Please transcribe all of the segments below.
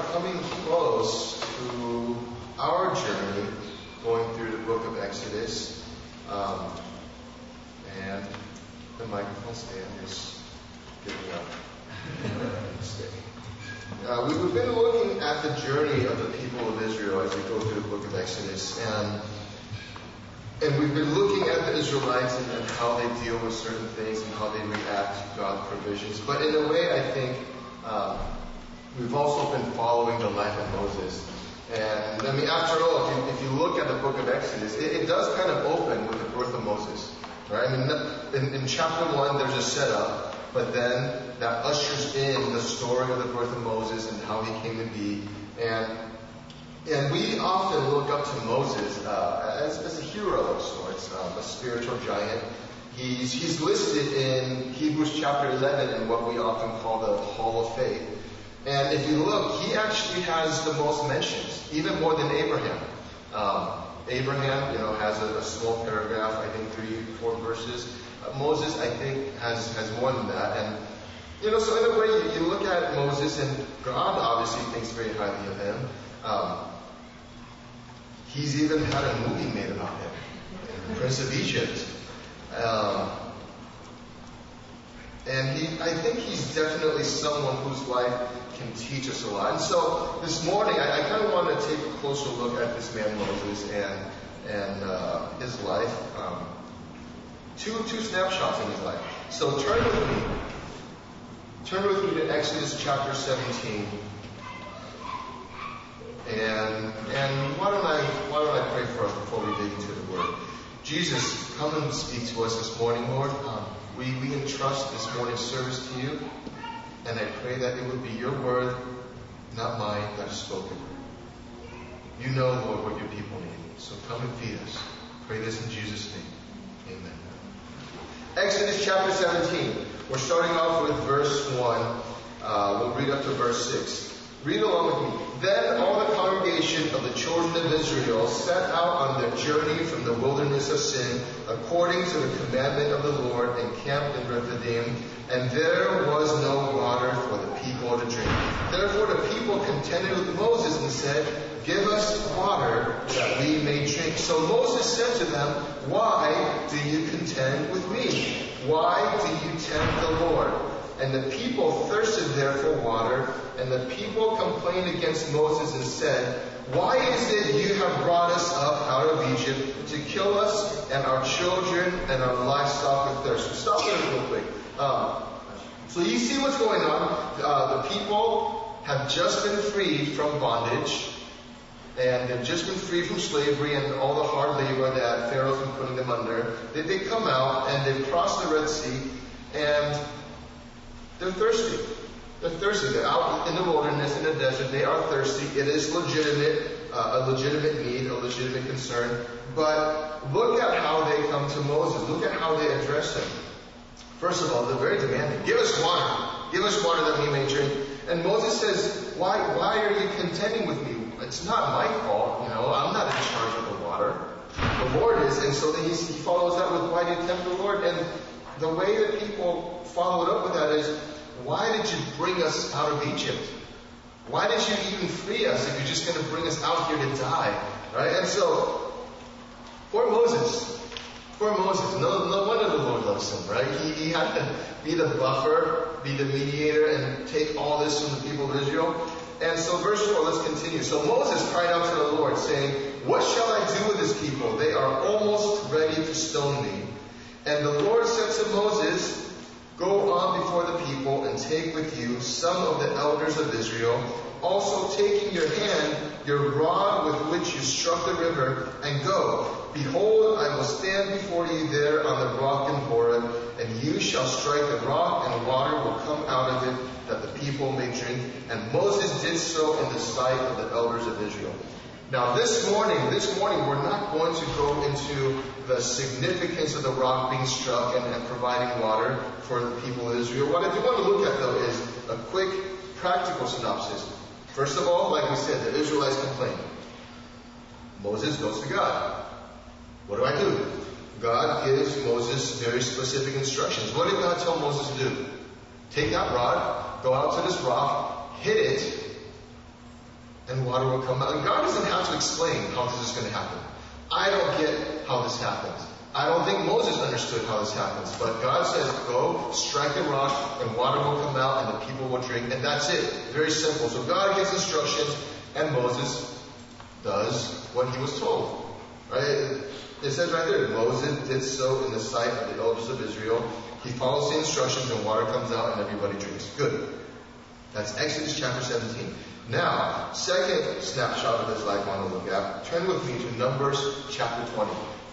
coming close to our journey going through the book of Exodus. And the microphone stand is giving up. We've been looking at the journey of the people of Israel as we go through the book of Exodus. And we've been looking at the Israelites and how they deal with certain things and how they react to God's provisions. But in a way, I think we've also been following the life of Moses. And I mean, after all, if you look at the book of Exodus, it does kind of open with the birth of Moses. Right? I mean, in chapter 1, there's a setup, but then that ushers in the story of the birth of Moses and how he came to be. And we often look up to Moses as a hero of sorts, a spiritual giant. He's listed in Hebrews chapter 11 in what we often call the Hall of Faith. And if you look, he actually has the most mentions, even more than Abraham. Abraham, has a small paragraph, I think 3-4 verses. Moses, I think, has more than that. And, so in a way, you look at Moses, and God obviously thinks very highly of him. He's even had a movie made about him, Prince of Egypt. And I think he's definitely someone whose life can teach us a lot. And so this morning, I kind of want to take a closer look at this man Moses and his life. Two snapshots in his life. So turn with me to Exodus chapter 17. And why don't I pray for us before we dig into the Word? Jesus, come and speak to us this morning, Lord. We entrust this morning's service to you, and I pray that it would be your word, not mine, that is spoken. You know, Lord, what your people need. So come and feed us. Pray this in Jesus' name. Amen. Exodus chapter 17. We're starting off with verse 1. We'll read up to verse 6. Read along with me. Then all the congregation of the children of Israel set out on their journey from the wilderness of Sin, according to the commandment of the Lord, and camped in Rephidim. And there was no water for the people to drink. Therefore the people contended with Moses and said, Give us water that we may drink. So Moses said to them, Why do you contend with me? Why do you tempt the Lord? And the people thirsted there for water, and the people complained against Moses and said, Why is it you have brought us up out of Egypt to kill us and our children and our livestock with thirst? So stop there real quick. So you see what's going on. The people have just been freed from bondage, and they've just been freed from slavery and all the hard labor that Pharaoh's been putting them under. They come out and they've crossed the Red Sea, and they're thirsty. They're thirsty. They're out in the wilderness, in the desert. They are thirsty. It is legitimate, a legitimate need, a legitimate concern. But look at how they come to Moses. Look at how they address him. First of all, they're very demanding. Give us water. Give us water that we may drink. And Moses says, Why are you contending with me? It's not my fault. I'm not in charge of the water. The Lord is. And so then he follows that with, Why do you tempt the Lord? And the way that people followed up with that is, why did you bring us out of Egypt? Why did you even free us if you're just going to bring us out here to die? Right? And so, poor Moses, no wonder the Lord loves him, right? He had to be the buffer, be the mediator, and take all this from the people of Israel. And so verse 4, let's continue. So Moses cried out to the Lord, saying, What shall I do with this people? They are almost ready to stone me. And the Lord said to Moses, Go on before the people and take with you some of the elders of Israel, also take in your hand your rod with which you struck the river, and go. Behold, I will stand before you there on the rock in Horeb, and you shall strike the rock, and water will come out of it, that the people may drink. And Moses did so in the sight of the elders of Israel. Now this morning, we're not going to go into the significance of the rock being struck and providing water for the people of Israel. What I do want to look at, though, is a quick practical synopsis. First of all, like we said, the Israelites complain. Moses goes to God. What do? God gives Moses very specific instructions. What did God tell Moses to do? Take that rod, go out to this rock, hit it, and water will come out. And God doesn't have to explain how this is going to happen. I don't get how this happens. I don't think Moses understood how this happens. But God says, go, strike the rock, and water will come out, and the people will drink. And that's it. Very simple. So God gives instructions, and Moses does what he was told. Right? It says right there, Moses did so in the sight of the elders of Israel. He follows the instructions, and water comes out, and everybody drinks. Good. That's Exodus chapter 17. Now, second snapshot of his life I want to look at. Turn with me to Numbers chapter 20.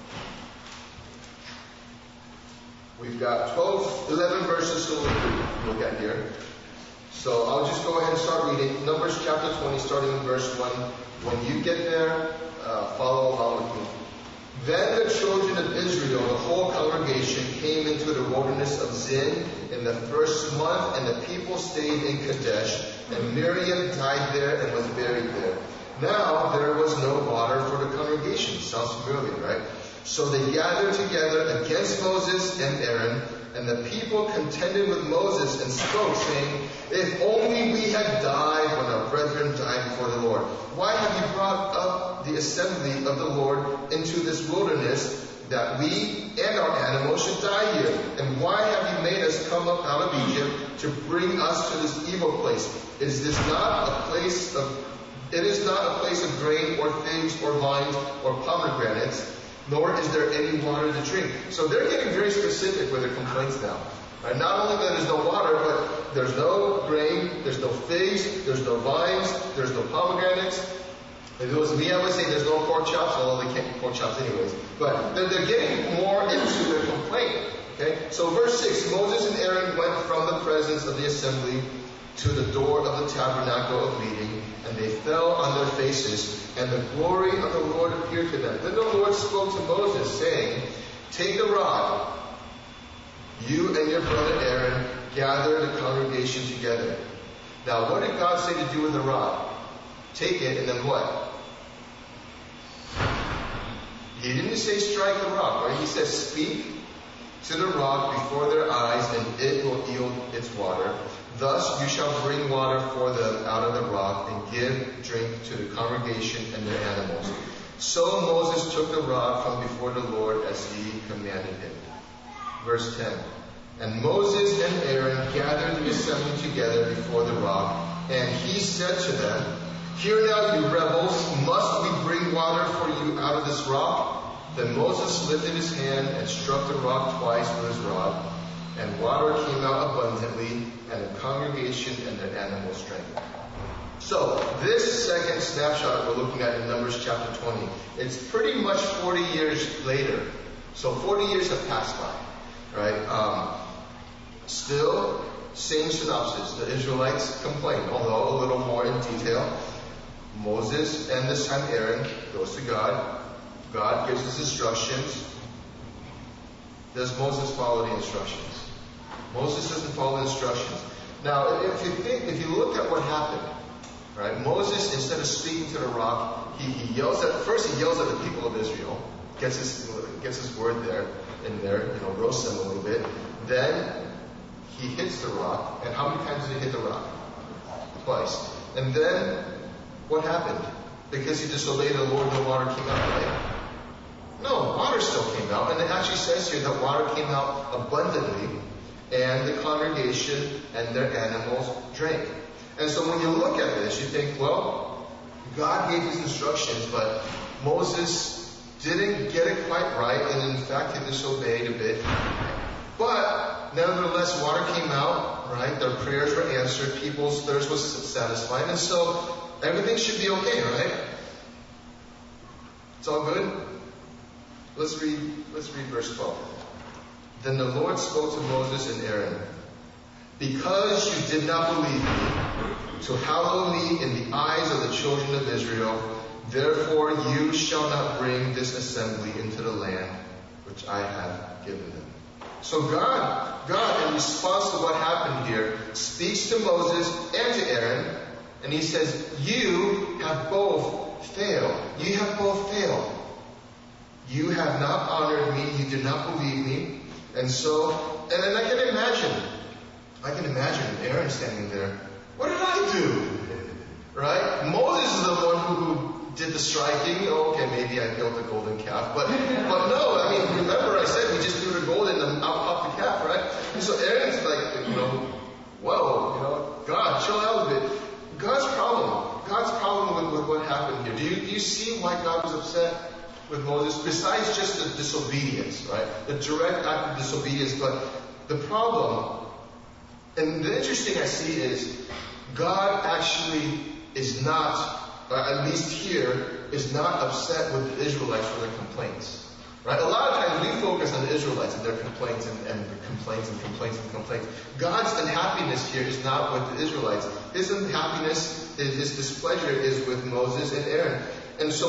We've got 11 verses to look at here. So I'll just go ahead and start reading. Numbers chapter 20, starting in verse 1. When you get there, follow along with me. Then the children of Israel, the whole congregation, came into the wilderness of Zin in the first month, and the people stayed in Kadesh. And Miriam died there and was buried there. Now there was no water for the congregation. Sounds familiar, right? So they gathered together against Moses and Aaron, and the people contended with Moses and spoke, saying, if only we had died when our brethren died before the Lord. Why have you brought up the assembly of the Lord into this wilderness, that we and our animals should die here? And why have you made us come up out of Egypt to bring us to this evil place? It is not a place of grain or figs or vines or pomegranates, nor is there any water to drink. So they're getting very specific with their complaints now. Right? Not only that there's no water, but there's no grain, there's no figs, there's no vines, there's no pomegranates. If it was me, I would say there's no pork chops, although they can't eat pork chops anyways. But they're getting more into their complaint. Okay? So verse 6, Moses and Aaron went from the presence of the assembly to the door of the tabernacle of meeting, and they fell on their faces, and the glory of the Lord appeared to them. Then the Lord spoke to Moses, saying, take the rod, you and your brother Aaron, gather the congregation together. Now, what did God say to do with the rod? Take it, and then what? He didn't say strike the rock, right? He says speak to the rock before their eyes, and it will yield its water. Thus you shall bring water for them out of the rock, and give drink to the congregation and their animals. So Moses took the rod from before the Lord as he commanded him. Verse 10. And Moses and Aaron gathered the assembly together before the rock, and he said to them, hear now, you rebels, must we bring water for you out of this rock? Then Moses lifted his hand and struck the rock twice with his rod, and water came out abundantly, and the congregation and their animals drank. So, this second snapshot we're looking at in Numbers chapter 20, it's pretty much 40 years later. So 40 years have passed by, right? Still, same synopsis. The Israelites complain, although a little more in detail. Moses, and this time Aaron, goes to God. God gives his instructions. Does Moses follow the instructions? Moses doesn't follow the instructions. Now, if you look at what happened, right? Moses, instead of speaking to the rock, he yells at the people of Israel, gets his word in there, roasts them a little bit. Then he hits the rock, and how many times did he hit the rock? Twice. And then what happened? Because he disobeyed the Lord, the water came out, right? No, water still came out, and it actually says here that water came out abundantly, and the congregation and their animals drank. And so when you look at this, you think, well, God gave his instructions, but Moses didn't get it quite right, and in fact he disobeyed a bit. But nevertheless, water came out, right? Their prayers were answered, people's thirst was satisfied, and so everything should be okay, right? It's all good? Let's read verse 12. Then the Lord spoke to Moses and Aaron, because you did not believe me, to hallow me in the eyes of the children of Israel, therefore you shall not bring this assembly into the land which I have given them. So God, in response to what happened here, speaks to Moses and to Aaron, and he says, you have both failed. You have both failed. You have not honored me. You did not believe me. And so, and then I can imagine Aaron standing there. What did I do? Right? Moses is the one who did the striking. Oh, okay, maybe I built a golden calf. But no, I mean, remember I said we just threw the gold and out popped the calf, right? And so Aaron's like, whoa, God, chill out a bit. God's problem with what happened here. Do you see why God was upset with Moses? Besides just the disobedience, right? The direct act of disobedience. But the problem, and the interesting I see is, God actually is not, at least here, is not upset with the Israelites for their complaints. Right? A lot of times we focus on the Israelites and their complaints and complaints. God's unhappiness here is not with the Israelites. His unhappiness, his displeasure is with Moses and Aaron. And so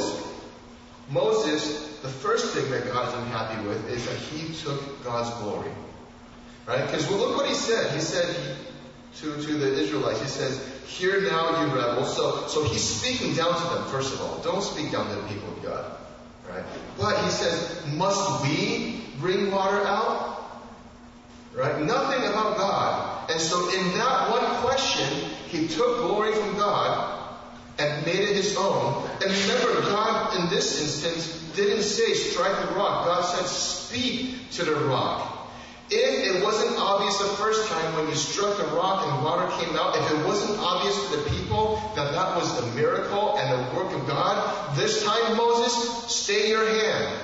Moses, the first thing that God is unhappy with is that he took God's glory. Right? Because look what he said. He said to the Israelites, he says, "Hear now, you rebels." So he's speaking down to them, first of all. Don't speak down to the people of God. Right? But he says, must we bring water out? Right? Nothing about God. And so in that one question, he took glory from God and made it his own. And remember, God in this instance didn't say strike the rock. God said speak to the rock. If it wasn't obvious the first time when you struck the rock and water came out, if it wasn't obvious to the people that that was the miracle and the work of God, this time, Moses, stay your hand.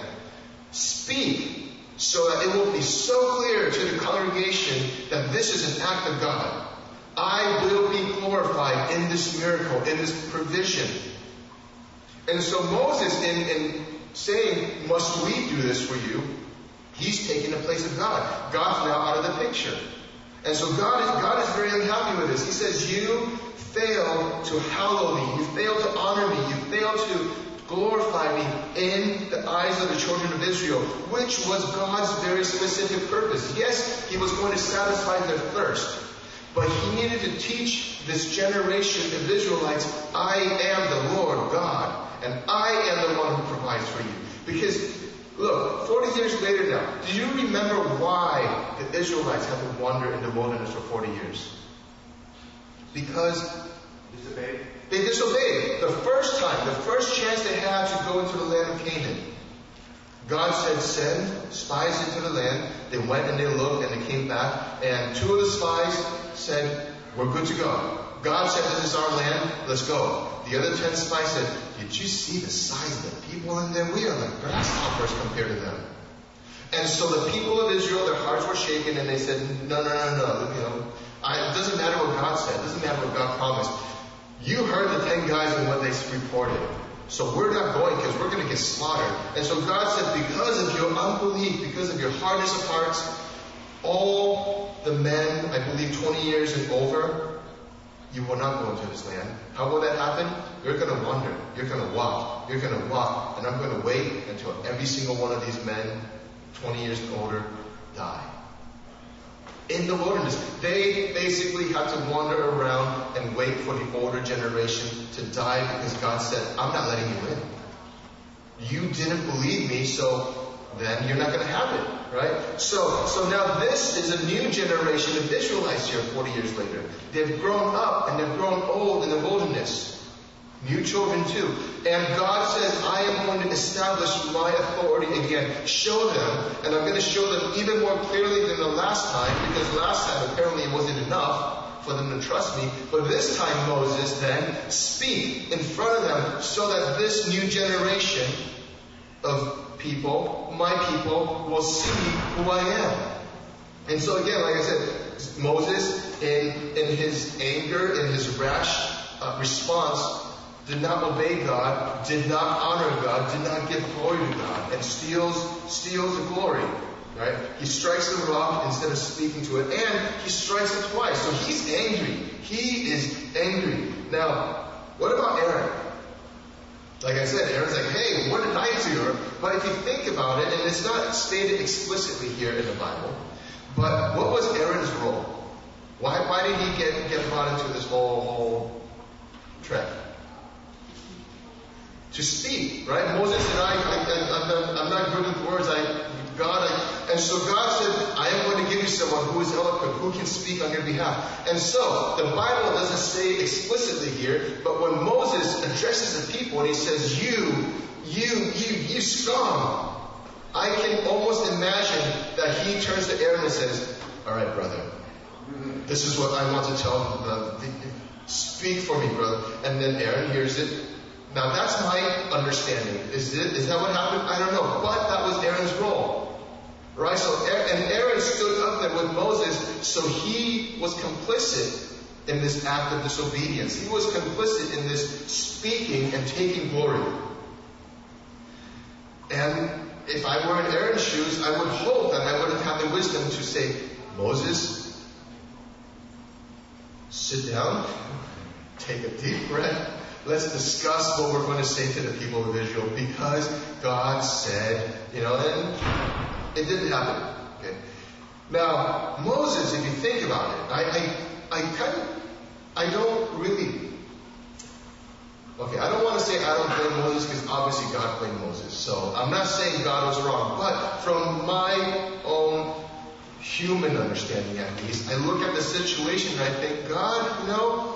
Speak so that it will be so clear to the congregation that this is an act of God. I will be glorified in this miracle, in this provision. And so Moses, in saying, must we do this for you? He's taking the place of God. God's now out of the picture. And so God is very unhappy with this. He says, you fail to hallow me. You fail to honor me. You fail to glorify me in the eyes of the children of Israel, which was God's very specific purpose. Yes, he was going to satisfy their thirst. But he needed to teach this generation of Israelites, I am the Lord God, and I am the one who provides for you. Because look, 40 years later now, do you remember why the Israelites had to wander in the wilderness for 40 years? Because they disobeyed. The first time, the first chance they had to go into the land of Canaan, God said, send spies into the land. They went and they looked and they came back. And 2 of the spies said, we're good to go. God said, this is our land, let's go. The other 10 spies said, did you see the size of the people in there? We are like grasshoppers compared to them. And so the people of Israel, their hearts were shaken and they said, no. It doesn't matter what God said. It doesn't matter what God promised. You heard the 10 guys and what they reported. So we're not going because we're going to get slaughtered. And so God said, because of your unbelief, because of your hardness of hearts, all the men, I believe 20 years and over, you will not go into this land. How will that happen? You're going to wander. You're going to walk. You're going to walk. And I'm going to wait until every single one of these men, 20 years and older, die. In the wilderness. They basically had to wander around and wait for the older generation to die because God said, I'm not letting you in. You didn't believe me, so then you're not going to have it. Right? So now this is a new generation of Israelites here 40 years later. They've grown up and they've grown old in the wilderness. New children too. And God says, I am going to establish my authority again. Show them. And I'm going to show them even more clearly than the last time, because last time apparently it wasn't enough for them to trust me. But this time Moses then speak in front of them so that this new generation of people, my people, will see who I am. And so again, like I said, Moses, in his anger, in his rash response, did not obey God, did not honor God, did not give glory to God, and steals the glory. Right? He strikes the rock instead of speaking to it, and he strikes it twice. So he's angry. He is angry. Now, what about Aaron? Like I said, Aaron's like, hey, what did I do? But if you think about it, and it's not stated explicitly here in the Bible, but what was Aaron's role? Why did he get brought into this whole trek? to speak, right? Moses said, I'm not good with words. And so God said, I am going to give you someone who is eloquent, who can speak on your behalf. And so the Bible doesn't say explicitly here, but when Moses addresses the people and he says, you scum, I can almost imagine that he turns to Aaron and says, all right, brother, this is what I want to tell them. Speak for me, brother. And then Aaron hears it. Now that's my understanding. Is that what happened? I don't know. But that was Aaron's role. Right? And Aaron stood up there with Moses, so he was complicit in this act of disobedience. He was complicit in this speaking and taking glory. And if I were in Aaron's shoes, I would hope that I would have had the wisdom to say, Moses, sit down, take a deep breath. Let's discuss what we're going to say to the people of Israel, because God said, and it didn't happen. Okay. Now, Moses, if you think about it, I don't really, okay, I don't want to say I don't blame Moses, because obviously God blamed Moses. So I'm not saying God was wrong, but from my own human understanding at least, I look at the situation and I think, God,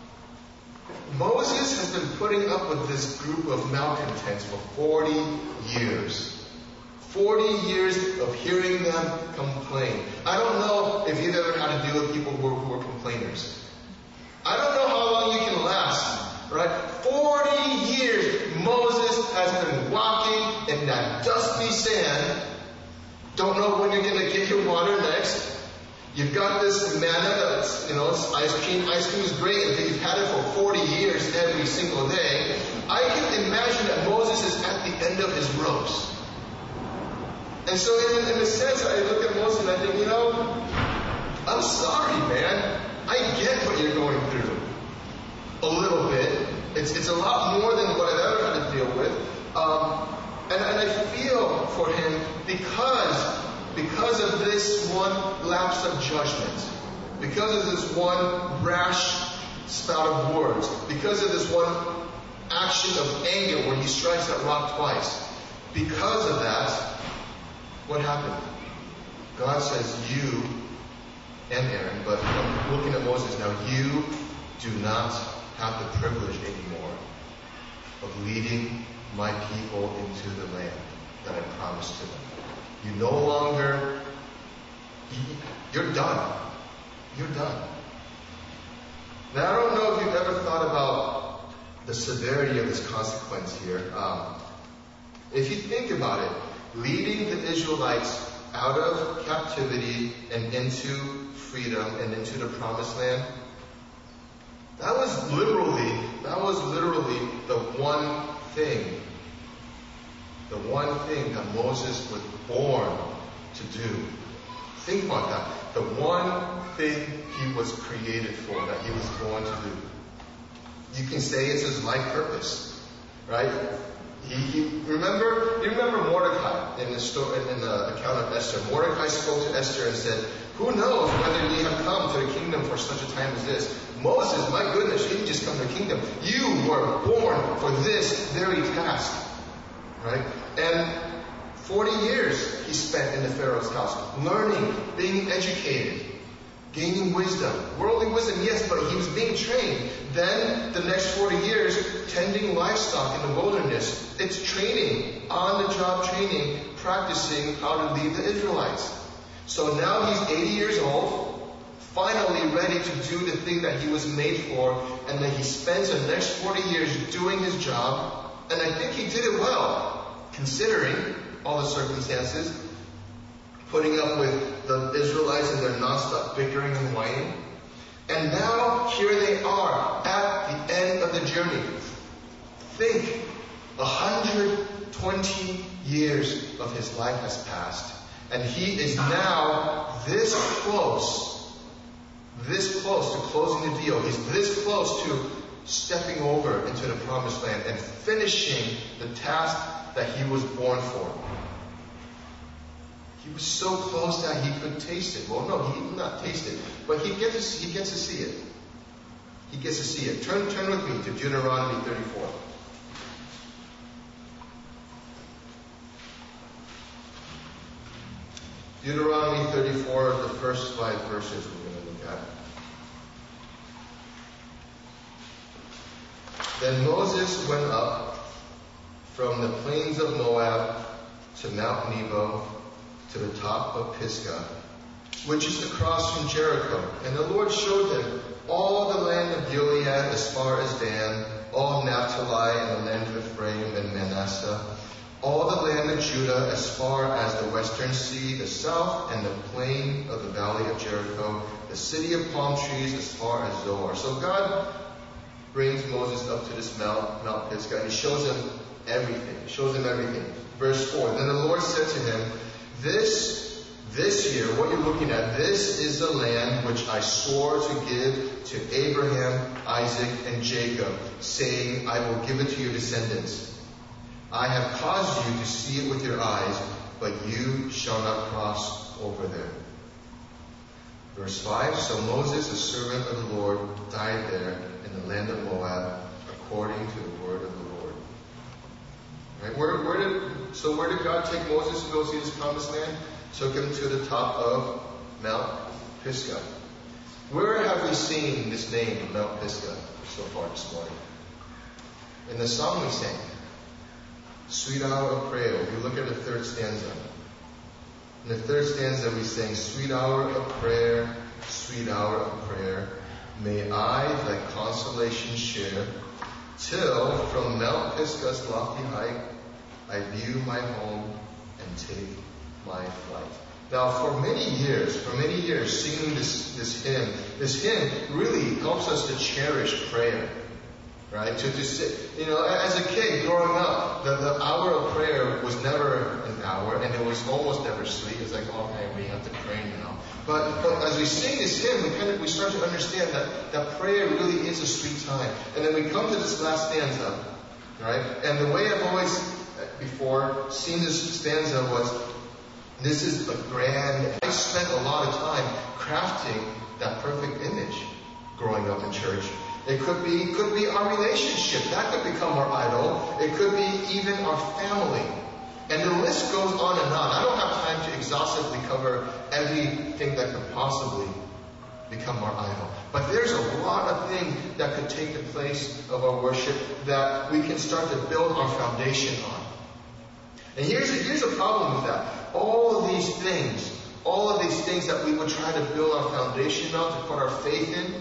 Moses has been putting up with this group of malcontents for 40 years. 40 years of hearing them complain. I don't know if you've ever had to deal with people who are complainers. I don't know how long you can last, right? 40 years Moses has been walking in that dusty sand. Don't know when you're going to get your water next. You've got this manna that's, it's ice cream. Ice cream is great if you've had it for 40 years every single day. I can imagine that Moses is at the end of his ropes. And so in a sense, I look at Moses and I think, I'm sorry, man. I get what you're going through. A little bit. It's a lot more than what I've ever had to deal with. And I feel for him because of this one lapse of judgment, because of this one rash spout of words, because of this one action of anger where he strikes that rock twice. Because of that, what happened? God says, you and Aaron, but I'm looking at Moses now, you do not have the privilege anymore of leading my people into the land that I promised to them. You no longer, you're done. You're done. Now, I don't know if you've ever thought about the severity of this consequence here. If you think about it, leading the Israelites out of captivity and into freedom and into the promised land, that was literally the one thing that Moses was born to do. Think about that. The one thing he was created for, that he was born to do. You can say it's his life purpose, right? You remember Mordecai in the account of Esther. Mordecai spoke to Esther and said, who knows whether ye have come to the kingdom for such a time as this? Moses, my goodness, you didn't just come to the kingdom. You were born for this very task. Right? And 40 years he spent in the Pharaoh's house, learning, being educated, gaining wisdom. Worldly wisdom, yes, but he was being trained. Then the next 40 years, tending livestock in the wilderness. It's training, on-the-job training, practicing how to lead the Israelites. So now he's 80 years old, finally ready to do the thing that he was made for, and then he spends the next 40 years doing his job. And I think he did it well, considering all the circumstances, putting up with the Israelites and their nonstop bickering and whining. And now here they are at the end of the journey. Think, 120 years of his life has passed, and he is now this close to closing the deal. He's this close to stepping over into the promised land and finishing the task that he was born for. He was so close that he could taste it. Well, no, he did not taste it, but he gets to see it. He gets to see it. Turn with me to Deuteronomy 34. Deuteronomy 34, the first 5 verses we're going to look at. Then Moses went up from the plains of Moab to Mount Nebo to the top of Pisgah, which is across from Jericho. And the Lord showed him all the land of Gilead as far as Dan, all Naphtali and the land of Ephraim and Manasseh, all the land of Judah as far as the western sea, the south and the plain of the valley of Jericho, the city of palm trees as far as Zoar. So God brings Moses up to this Mount Pisgah, and he shows him everything. Verse 4, then the Lord said to him, This year, what you're looking at, this is the land which I swore to give to Abraham, Isaac, and Jacob, saying, I will give it to your descendants. I have caused you to see it with your eyes, but you shall not cross over there. Verse 5, so Moses, a servant of the Lord, died there in the land of Moab, according to the word of the Lord. Right? Where did God take Moses to go see this promised land? Took him to the top of Mount Pisgah. Where have we seen this name, Mount Pisgah, so far this morning? In the song we sang, Sweet Hour of Prayer. If you look at the third stanza. In the third stanza we sang, Sweet hour of prayer, may I thy consolation share, till from Mount Pisgah's lofty height I view my home and take my flight. Now, for many years, singing this hymn really helps us to cherish prayer, right? To sit, as a kid growing up, the hour of prayer was never an hour, and it was almost never sweet. It's like, okay, we have to pray now. But as we sing this hymn, we start to understand that prayer really is a sweet time. And then we come to this last stanza, right? And the way I've always before seen this stanza was, this is a grand. I spent a lot of time crafting that perfect image growing up in church. It could be our relationship. That could become our idol. It could be even our family. And the list goes on and on. I don't have time to exhaustively cover everything that could possibly become our idol. But there's a lot of things that could take the place of our worship that we can start to build our foundation on. And here's a problem with that. All of these things that we would try to build our foundation on, to put our faith in,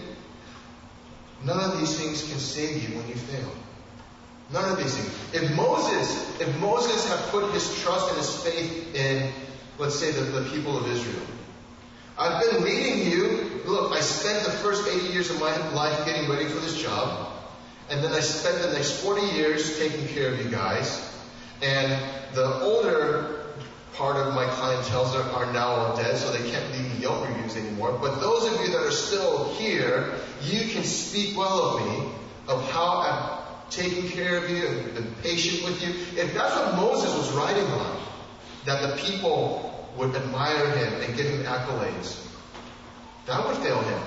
none of these things can save you when you fail. None of these things. If Moses had put his trust and his faith in, let's say, the people of Israel. I've been leading you. Look, I spent the first 80 years of my life getting ready for this job. And then I spent the next 40 years taking care of you guys. And the older part of my clientele are now all dead, so they can't leave me Yelp reviews anymore. But those of you that are still here, you can speak well of me, of how I've taken care of you and been patient with you. If that's what Moses was writing on, that the people would admire him and give him accolades, that would fail him.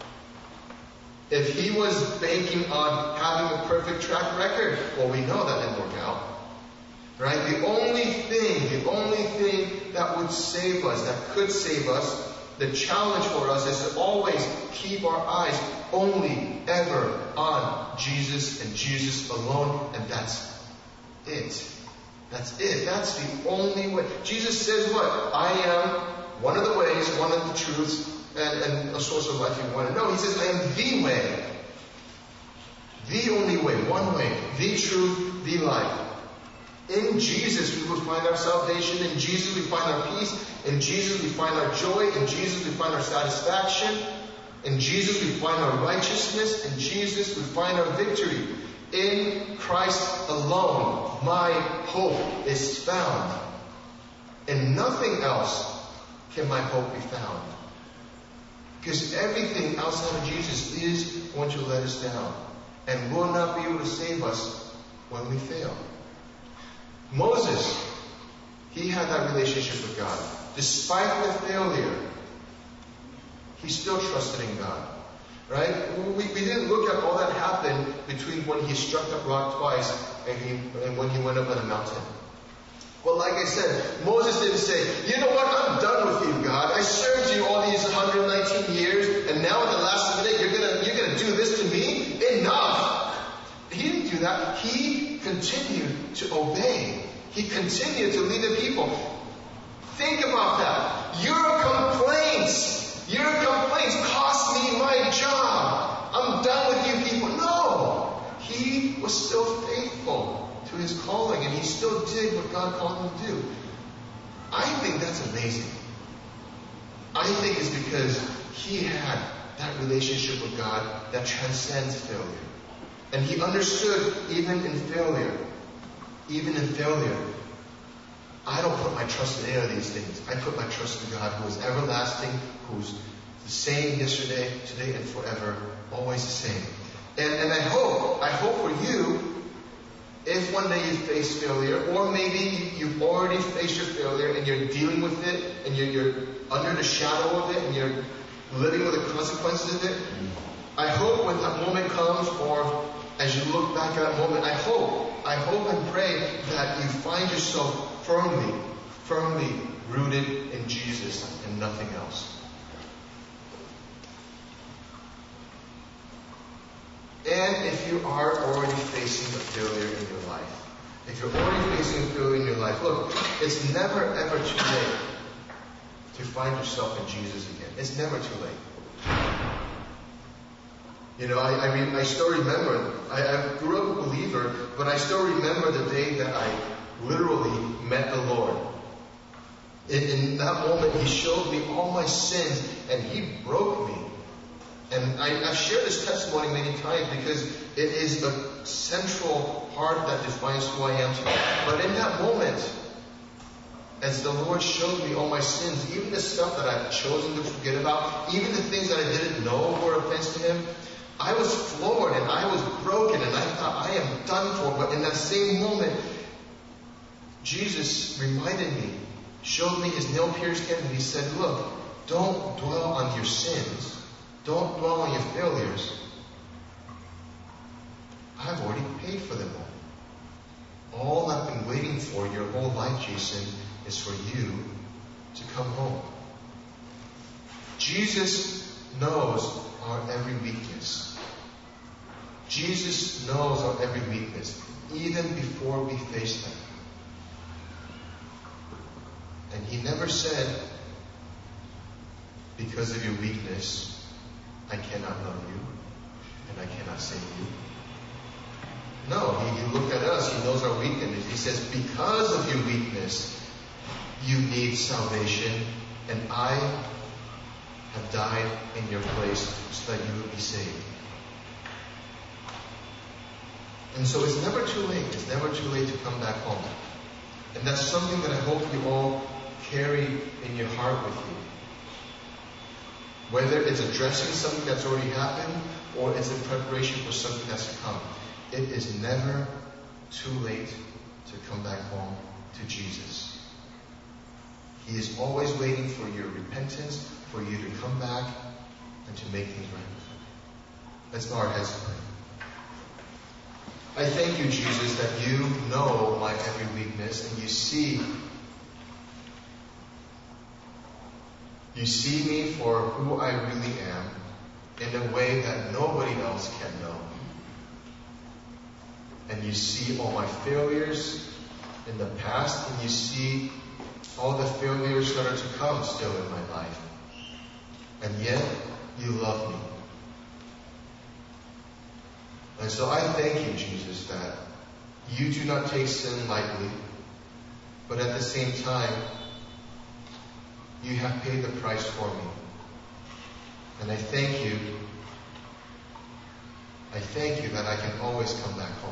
If he was banking on having a perfect track record, well, we know that didn't work out. Right? The only thing that would save us, that could save us, the challenge for us is to always keep our eyes only ever on Jesus and Jesus alone, and that's it. That's it. That's the only way. Jesus says what? I am one of the ways, one of the truths, and a source of life you want to know. He says, I am the way. The only way, one way, the truth, the life. In Jesus we will find our salvation. In Jesus we find our peace. In Jesus we find our joy. In Jesus we find our satisfaction. In Jesus we find our righteousness. In Jesus we find our victory. In Christ alone my hope is found. In nothing else can my hope be found. Because everything outside of Jesus is going to let us down and will not be able to save us when we fail. Moses, he had that relationship with God. Despite the failure, he still trusted in God. Right? We didn't look at all that happened between when he struck that rock twice and when he went up on the mountain. But like I said, Moses didn't say, you know what, I'm done with you, God. I served you all these 119 years, and now at the last minute you're gonna do this to me? Enough! He didn't do that. He continued to obey. He continued to lead the people. Think about that. Your complaints cost me my job. I'm done with you people. No! He was still faithful to his calling, and he still did what God called him to do. I think that's amazing. I think it's because he had that relationship with God that transcends failure. And he understood even in failure, I don't put my trust in any of these things. I put my trust in God, who is everlasting, who's the same yesterday, today, and forever, always the same. And I hope for you, if one day you face failure, or maybe you've already faced your failure and you're dealing with it, and you're under the shadow of it, and you're living with the consequences of it, I hope when that moment comes, or as you look back at that moment, I hope and pray that you find yourself firmly rooted in Jesus and nothing else. And if you are already facing a failure in your life, look, it's never ever too late to find yourself in Jesus again. It's never too late. You know, I still remember, I grew up a believer, but I still remember the day that I literally met the Lord. In that moment, He showed me all my sins, and He broke me. And I've shared this testimony many times because it is a central part that defines who I am today. But in that moment, as the Lord showed me all my sins, even the stuff that I've chosen to forget about, even the things that I didn't know were offense to Him, I was floored and I was broken and I thought I am done for. But in that same moment, Jesus reminded me, showed me His nail-pierced hand, and He said, look, don't dwell on your sins. Don't dwell on your failures. I've already paid for them all. All I've been waiting for your whole life, Jason, is for you to come home. Jesus knows our every weakness. Jesus knows our every weakness, even before we face them. And He never said, because of your weakness, I cannot love you, and I cannot save you. No, He looked at us. He knows our weakness. He says, because of your weakness, you need salvation, and I have died in your place so that you would be saved. And so it's never too late. It's never too late to come back home. And that's something that I hope you all carry in your heart with you. Whether it's addressing something that's already happened or it's in preparation for something that's to come. It is never too late to come back home to Jesus. He is always waiting for your repentance, for you to come back and to make things right. Let's bow our heads to pray. I thank you, Jesus, that you know my every weakness and you see me for who I really am in a way that nobody else can know. And you see all my failures in the past, and you see all the failures that are to come still in my life. And yet, you love me. And so I thank you, Jesus, that you do not take sin lightly, but at the same time, you have paid the price for me. And I thank you that I can always come back home.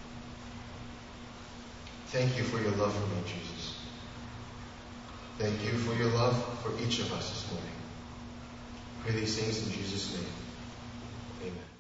Thank you for your love for me, Jesus. Thank you for your love for each of us this morning. I pray these things in Jesus' name. Amen.